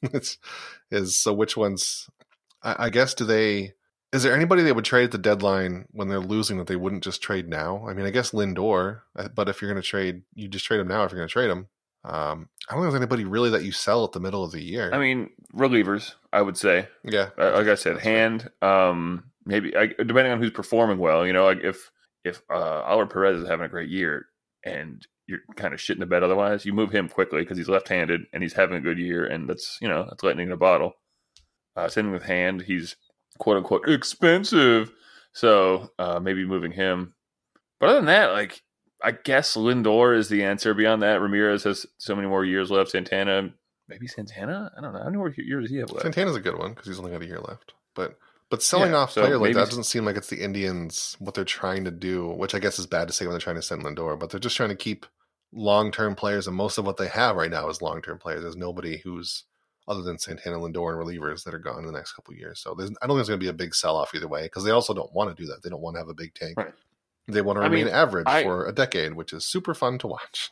So which ones? I guess is there anybody they would trade at the deadline when they're losing that they wouldn't just trade now? I mean, I guess Lindor, but if you're going to trade, you just trade him now if you're going to trade him. I don't think there's anybody really that you sell at the middle of the year. I mean, relievers, I would say. Yeah. Like I said, Hand, maybe depending on who's performing well, you know, like if Albert Perez is having a great year and you're kind of shitting the bed otherwise, you move him quickly because he's left-handed and he's having a good year, and that's lightning in a bottle. Same thing with Hand. He's quote-unquote expensive, so maybe moving him. But other than that, like, I guess Lindor is the answer. Beyond that, Ramirez has so many more years left. Santana, maybe Santana? I don't know. How many more years does he have left? Santana's a good one because he's only got a year left. But selling off player like that doesn't seem like it's the Indians, what they're trying to do, which I guess is bad to say when they're trying to send Lindor, but they're just trying to keep long-term players, and most of what they have right now is long-term players. There's nobody who's, other than Santana, Lindor, and relievers that are gone in the next couple of years. So I don't think there's going to be a big sell-off either way because they also don't want to do that. They don't want to have a big tank. Right. They want to remain average for a decade, which is super fun to watch.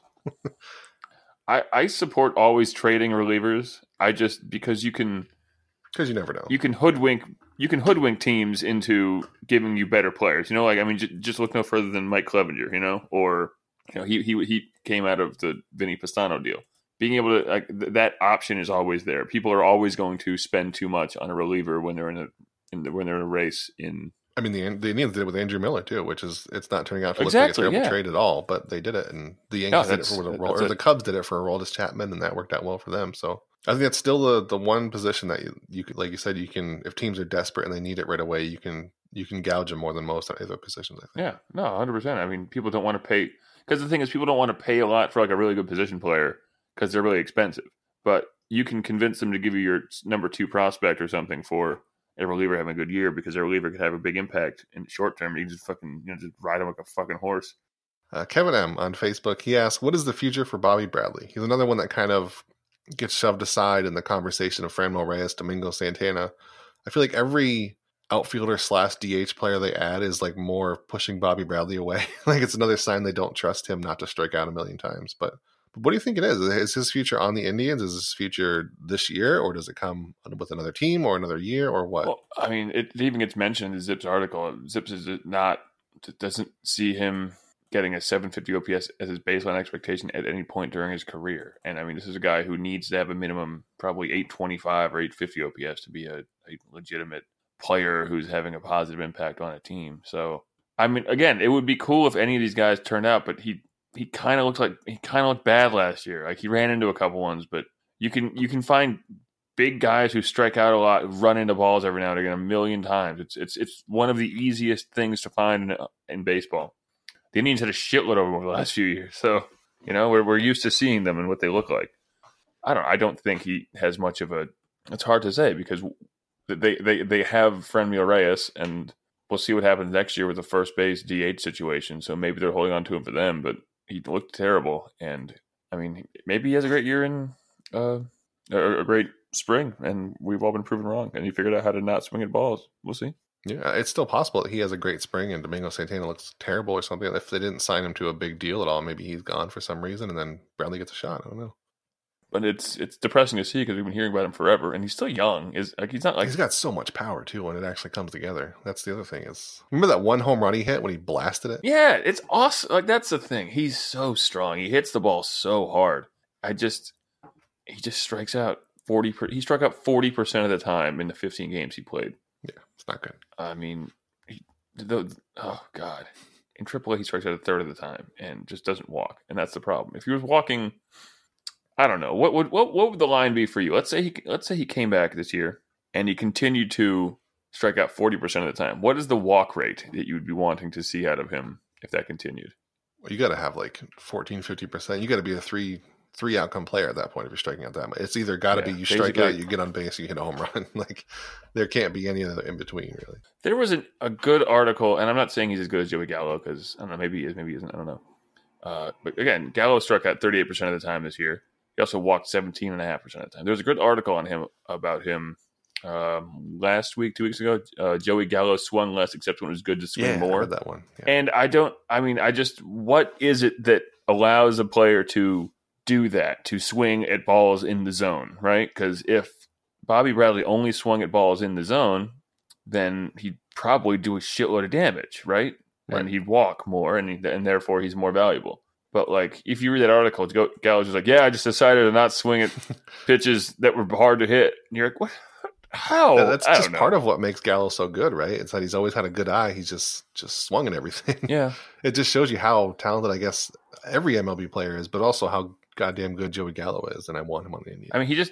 I support always trading relievers. Because you never know. You can hoodwink teams into giving you better players. You know, like, I mean, just look no further than Mike Clevenger, you know, or, you know, he came out of the Vinny Pastano deal. Being able to, like, that option is always there. People are always going to spend too much on a reliever when they're in when they're in a race in. I mean, the Indians did it with Andrew Miller too, which is it's not turning out to look like a terrible trade at all. But they did it, and the Yankees did it for the Cubs did it for Aroldis Chapman, and that worked out well for them. So I think that's still the one position that you could, like you said, you can, if teams are desperate and they need it right away, you can gouge them more than most other positions, I think. Yeah, no, 100%. I mean, people don't want to pay, because the thing is, people don't want to pay a lot for like a really good position player because they're really expensive. But you can convince them to give you your number 2 prospect or something for a reliever having a good year, because their reliever could have a big impact in the short term. You can just fucking just ride him like a fucking horse. Kevin M on Facebook, he asked, "What is the future for Bobby Bradley?" He's another one that kind of gets shoved aside in the conversation of Franmil Reyes, Domingo Santana. I feel like every outfielder / DH player they add is like more pushing Bobby Bradley away. Like it's another sign they don't trust him not to strike out a million times. But what do you think it is? Is his future on the Indians? Is his future this year, or does it come with another team or another year, or what? Well, I mean, it even gets mentioned in Zips article. Zips doesn't see him getting a 750 OPS as his baseline expectation at any point during his career. And I mean, this is a guy who needs to have a minimum probably 825 or 850 OPS to be a legitimate player who's having a positive impact on a team. So, I mean, again, it would be cool if any of these guys turned out, but he kind of looked bad last year. Like he ran into a couple ones, but you can find big guys who strike out a lot, run into balls every now and again a million times. It's one of the easiest things to find in baseball. The Indians had a shitload of them over the last few years, so we're used to seeing them and what they look like. I don't think he has much of a. It's hard to say because they have Franmil Reyes, and we'll see what happens next year with the first base DH situation. So maybe they're holding on to him for them, but he looked terrible. And I mean, maybe he has a great year in a great spring, and we've all been proven wrong. And he figured out how to not swing at balls. We'll see. Yeah, it's still possible that he has a great spring and Domingo Santana looks terrible or something. If they didn't sign him to a big deal at all, maybe he's gone for some reason, and then Bradley gets a shot. I don't know. But it's depressing to see because we've been hearing about him forever, and he's still young. He's not like he's got so much power too when it actually comes together. That's the other thing is, remember that one home run he hit when he blasted it? Yeah, it's awesome. Like that's the thing. He's so strong. He hits the ball so hard. He just strikes out 40. He struck out 40% of the time in the 15 games he played. Yeah, it's not good. I mean, oh God, in AAA he strikes out a third of the time and just doesn't walk, and that's the problem. If he was walking, I don't know what would the line be for you. Let's say he came back this year and he continued to strike out 40% of the time. What is the walk rate that you would be wanting to see out of him if that continued? Well, you got to have like 50%. You got to be a three outcome player at that point if you're striking out that much. It's either got to be you strike out, you get on base, you hit a home run. Like there can't be any other in between, really. There was a good article, and I'm not saying he's as good as Joey Gallo because I don't know, maybe he is, maybe he isn't. I don't know. But again, Gallo struck out 38% of the time this year. He also walked 17.5% of the time. There was a good article on him about him last week, 2 weeks ago. Joey Gallo swung less, except when it was good to swing more. I read that one. Yeah. And what is it that allows a player to do that, to swing at balls in the zone, right? Because if Bobby Bradley only swung at balls in the zone, then he'd probably do a shitload of damage, right? And he'd walk more, and therefore he's more valuable. But like, if you read that article, Gallo's just like, "Yeah, I just decided to not swing at pitches that were hard to hit." And you're like, "What? How?" Yeah, that's just part of what makes Gallo so good, right? It's that he's always had a good eye. He's just swung at everything. Yeah, it just shows you how talented, I guess, every MLB player is, but also how goddamn good Joey Gallo is, and I want him on the Indians. I mean, he just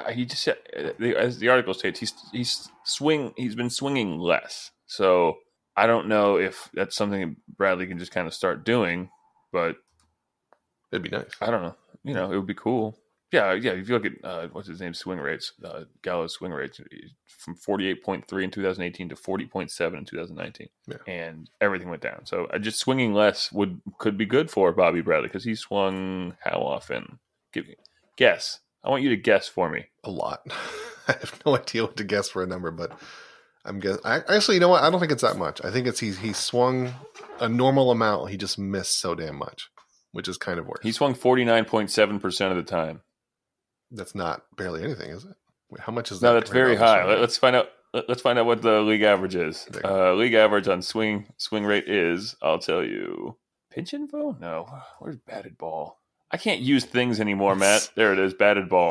as the article states, he's been swinging less. So I don't know if that's something Bradley can just kind of start doing, but it'd be nice. I don't know. It would be cool. Yeah. If you look at what's his name, swing rates, Gallo's swing rates from 48.3 in 2018 to 40.7 in 2019, and everything went down. So just swinging less could be good for Bobby Bradley because he swung how often? Guess. I want you to guess for me. A lot. I have no idea what to guess for a number, but I'm guessing. Actually, you know what? I don't think it's that much. I think it's he swung a normal amount. He just missed so damn much, which is kind of worse. He swung 49.7% of the time. That's not barely anything, is it? Wait, how much is that? No, that's very high. Let's find out. Let's find out what the league average is. League average on swing rate is. I'll tell you. Pitch info? No. Where's batted ball? I can't use things anymore, Matt. There it is. Batted ball.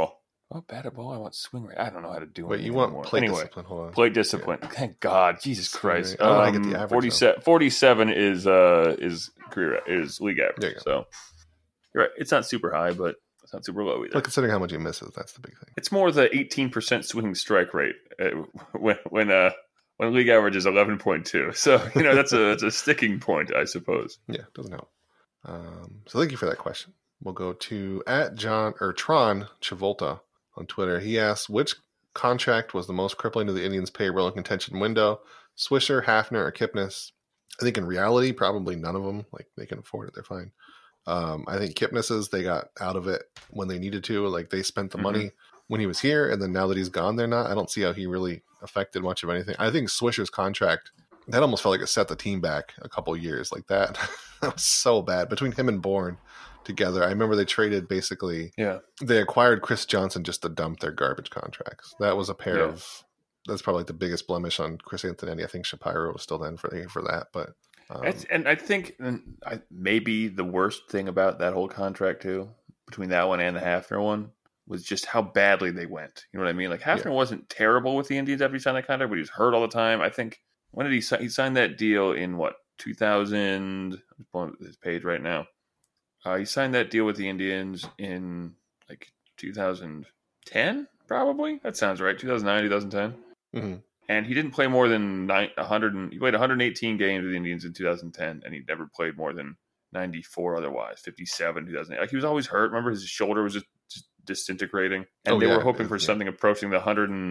Oh, bat a ball. I want swing rate. I don't know how to do it. Wait, you want plate discipline? Hold on. Plate discipline. Yeah. Thank God, Jesus Christ. I get the average. 47 is career is league average. So you're right. It's not super high, but it's not super low either. But considering how much he misses, that's the big thing. It's more the 18% swing strike rate when league average is 11.2. So that's a sticking point, I suppose. Yeah, it doesn't help. So thank you for that question. We'll go to Tron Chivolta on Twitter. He asks, which contract was the most crippling to the Indians' payroll and contention window? Swisher, Hafner, or Kipnis? I think in reality, probably none of them. Like, they can afford it. They're fine. I think Kipnis's, they got out of it when they needed to. Like, they spent the money when he was here, and then now that he's gone, they're not. I don't see how he really affected much of anything. I think Swisher's contract, that almost felt like it set the team back a couple years. Like, that was so bad. Between him and Bourne together, I remember they traded basically. Yeah, they acquired Chris Johnson just to dump their garbage contracts. That was a pair of. That's probably like the biggest blemish on Chris Antonetti. I think Shapiro was still then for that, but. And I think maybe the worst thing about that whole contract too, between that one and the Hafner one, was just how badly they went. You know what I mean? Like, Hafner wasn't terrible with the Indians after he signed that contract, but he was hurt all the time. I think when did he signed that deal in 2000? I'm pulling up his page right now. He signed that deal with the Indians in like 2010, probably. That sounds right. 2009, 2010. Mm-hmm. And he didn't play more than 100. He played 118 games with the Indians in 2010, and he never played more than 94 otherwise. 57, 2008. Like, he was always hurt. Remember, his shoulder was just disintegrating, and they were hoping for something approaching the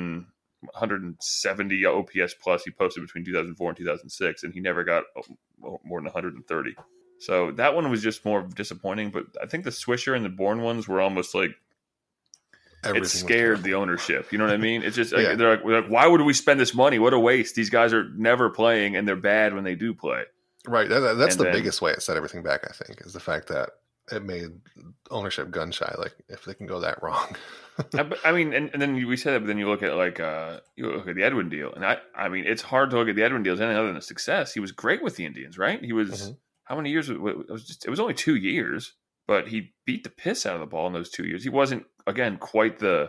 170 OPS plus he posted between 2004 and 2006, and he never got more than 130. So that one was just more disappointing. But I think the Swisher and the Bourne ones were almost like. It scared the ownership. You know what I mean? It's just they're like, why would we spend this money? What a waste. These guys are never playing, and they're bad when they do play. Right. That's the biggest way it set everything back, I think, is the fact that it made ownership gun shy. Like, if they can go that wrong. I mean, and then we said that, but then you look at the Edwin deal, and I mean, it's hard to look at the Edwin deal as anything other than a success. He was great with the Indians, right? He was how many years? It was only 2 years. But he beat the piss out of the ball in those 2 years. He wasn't, again, quite the,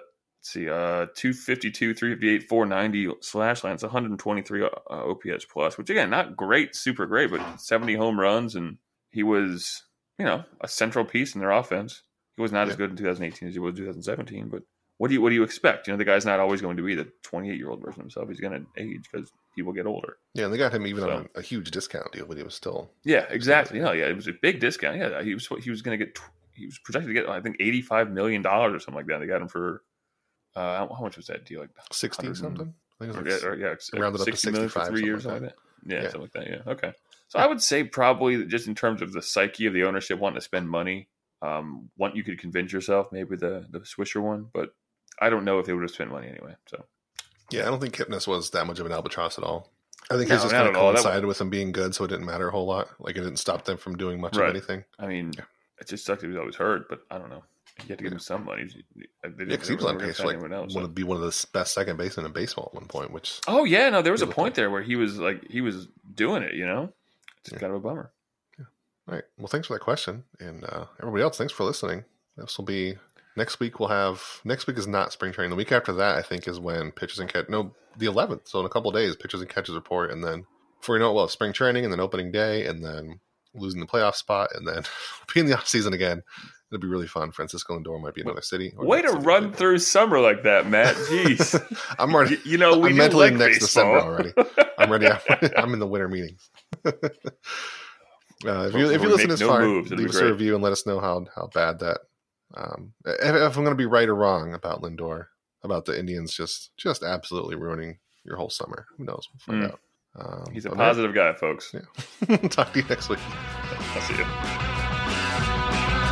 252, 358, 490 slash line. It's 123 OPS plus, which, again, not great, super great, but 70 home runs. And he was, a central piece in their offense. He was not as good in 2018 as he was in 2017. But what do you expect? The guy's not always going to be the 28-year-old version of himself. He's going to age because people get older. Yeah, and they got him even on a huge discount deal, but he was still. Yeah, exactly. It was a big discount. Yeah, he was going to get. He was projected to get, I think, $85 million or something like that. They got him for how much was that deal? Like 60 something. I think it was rounded up to 65 for 3 years, something like that. Yeah, something like that. Yeah, okay. So I would say probably just in terms of the psyche of the ownership wanting to spend money, you could convince yourself maybe the Swisher one, but I don't know if they would have spent money anyway. So. Yeah, I don't think Kipnis was that much of an albatross at all. I think it just kind of coincided with him being good, so it didn't matter a whole lot. Like, it didn't stop them from doing much of anything. I mean, it just sucked he was always hurt, but I don't know. You had to give him some money. Because he was on pace for to be one of the best second basemen in baseball at one point. Which there was a point there where he was doing it. It's kind of a bummer. Yeah. All right. Well, thanks for that question, and everybody else, thanks for listening. This will be. Next week next week is not spring training. The week after that, I think, is when pitchers and catch. No, the 11th. So in a couple of days, pitchers and catches report, and then before you know it, we'll have spring training, and then opening day, and then losing the playoff spot, and then be in the off season again. It'll be really fun. Francisco Lindor might be another city. Way to run through summer like that, Matt. Jeez, I'm already. I'm mentally next December already. I'm ready. I'm in the winter meetings. If you listen this far, leave us a review and let us know how bad that. If I'm going to be right or wrong about Lindor, about the Indians just absolutely ruining your whole summer. Who knows? We'll find out. He's a positive guy, folks. Yeah. Talk to you next week. I'll see you.